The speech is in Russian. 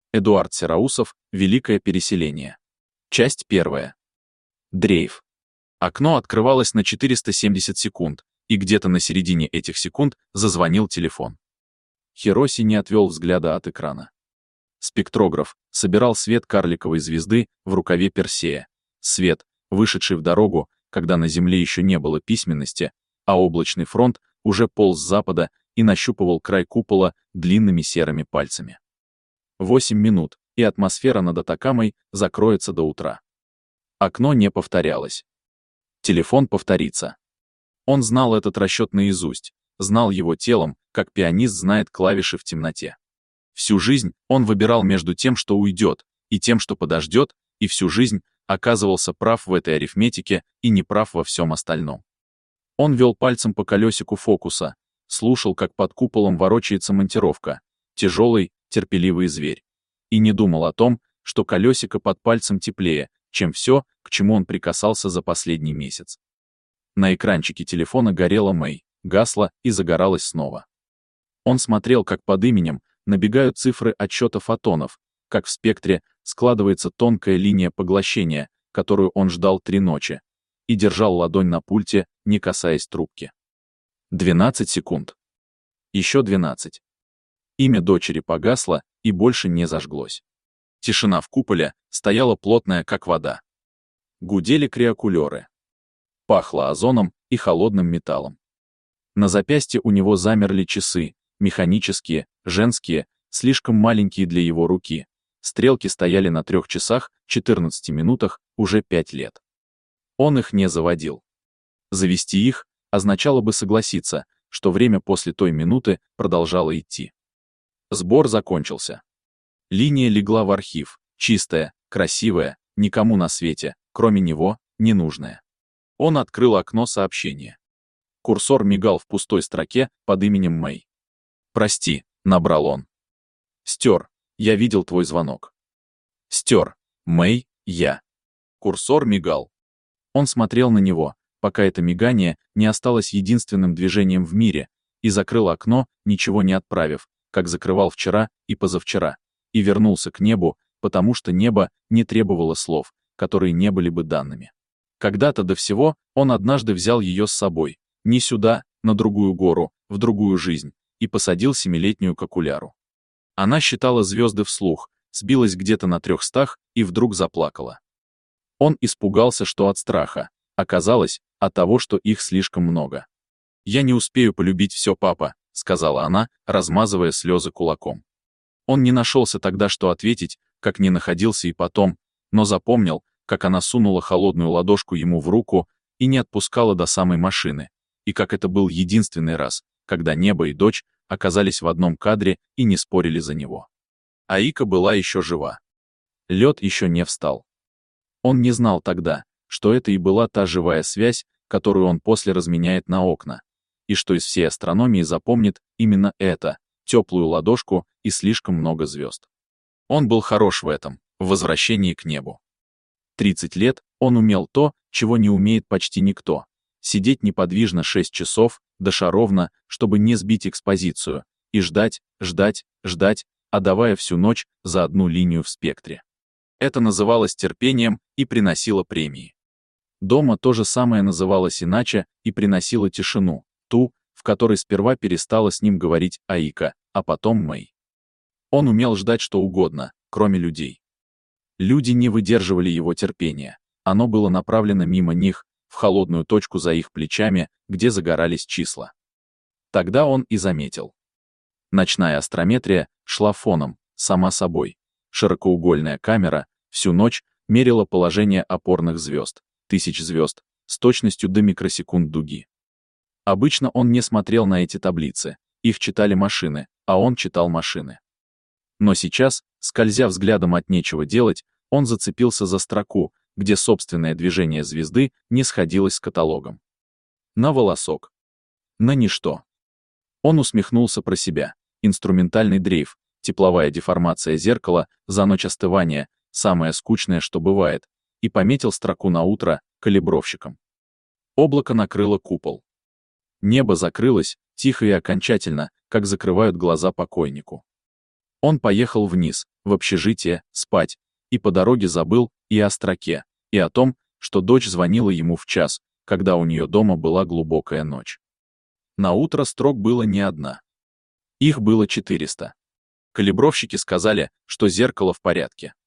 Эдуард Сероусов, Великое переселение. Часть 1. Дрейф. Окно открывалось на 470 секунд, и где-то на середине этих секунд зазвонил телефон. Хироси не отвел взгляда от экрана. Спектрограф собирал свет карликовой звезды в рукаве Персея. Свет, вышедший в дорогу, когда на Земле еще не было письменности, а облачный фронт уже полз с запада и нащупывал край купола длинными серыми пальцами. 8 минут, и атмосфера над Атакамой закроется до утра. Окно не повторялось. Телефон повторится. Он знал этот расчет наизусть, знал его телом, как пианист знает клавиши в темноте. Всю жизнь он выбирал между тем, что уйдет, и тем, что подождет, и всю жизнь оказывался прав в этой арифметике и не прав во всем остальном. Он вел пальцем по колесику фокуса, слушал, как под куполом ворочается монтировка, тяжелый, терпеливый зверь, и не думал о том, что колесико под пальцем теплее, чем все, к чему он прикасался за последний месяц. На экранчике телефона горела Мэй, гасла и загоралась снова. Он смотрел, как под именем набегают цифры отсчета фотонов, как в спектре складывается тонкая линия поглощения, которую он ждал 3 ночи, и держал ладонь на пульте, не касаясь трубки. 12 секунд. Еще 12. Имя дочери погасло и больше не зажглось. Тишина в куполе стояла плотная, как вода. Гудели криокулеры. Пахло озоном и холодным металлом. На запястье у него замерли часы, механические, женские, слишком маленькие для его руки. Стрелки стояли на 3 часах, 14 минутах, уже 5 лет. Он их не заводил. Завести их означало бы согласиться, что время после той минуты продолжало идти. Сбор закончился. Линия легла в архив, чистая, красивая, никому на свете, кроме него, ненужная. Он открыл окно сообщения. Курсор мигал в пустой строке под именем Мэй. «Прости», — набрал он. «Стер, я видел твой звонок». «Стер, Мэй, я». Курсор мигал. Он смотрел на него, пока это мигание не осталось единственным движением в мире, и закрыл окно, ничего не отправив, как закрывал вчера и позавчера, и вернулся к небу, потому что небо не требовало слов, которые не были бы данными. Когда-то до всего он однажды взял ее с собой, не сюда, на другую гору, в другую жизнь, и посадил 7-летнюю кокуляру. Она считала звезды вслух, сбилась где-то на 300 и вдруг заплакала. Он испугался, что от страха, оказалось, от того, что их слишком много. «Я не успею полюбить все, папа», — сказала она, размазывая слезы кулаком. Он не нашелся тогда, что ответить, как не находился и потом, но запомнил, как она сунула холодную ладошку ему в руку и не отпускала до самой машины, и как это был единственный раз, когда небо и дочь оказались в одном кадре и не спорили за него. Аика была еще жива. Лед еще не встал. Он не знал тогда, что это и была та живая связь, которую он после разменяет на окна, и что из всей астрономии запомнит именно это, теплую ладошку и слишком много звезд. Он был хорош в этом, в возвращении к небу. 30 лет он умел то, чего не умеет почти никто — сидеть неподвижно 6 часов, дыша ровно, чтобы не сбить экспозицию, и ждать, ждать, ждать, отдавая всю ночь за одну линию в спектре. Это называлось терпением и приносило премии. Дома то же самое называлось иначе и приносило тишину, ту, в которой сперва перестала с ним говорить Аика, а потом Мэй. Он умел ждать что угодно, кроме людей. Люди не выдерживали его терпения, оно было направлено мимо них, в холодную точку за их плечами, где загорались числа. Тогда он и заметил. Ночная астрометрия шла фоном, сама собой. Широкоугольная камера всю ночь мерила положение опорных звезд, 1000 звезд, с точностью до микросекунд дуги. Обычно он не смотрел на эти таблицы, их читали машины, а он читал машины. Но сейчас, скользя взглядом от нечего делать, он зацепился за строку, где собственное движение звезды не сходилось с каталогом. На волосок. На ничто. Он усмехнулся про себя. Инструментальный дрейф, тепловая деформация зеркала за ночь остывания, самое скучное, что бывает, и пометил строку на утро калибровщиком. Облако накрыло купол. Небо закрылось, тихо и окончательно, как закрывают глаза покойнику. Он поехал вниз, в общежитие, спать, и по дороге забыл и о строке, и о том, что дочь звонила ему в час, когда у нее дома была глубокая ночь. Наутро строк было не одна. Их было 400. Калибровщики сказали, что зеркало в порядке.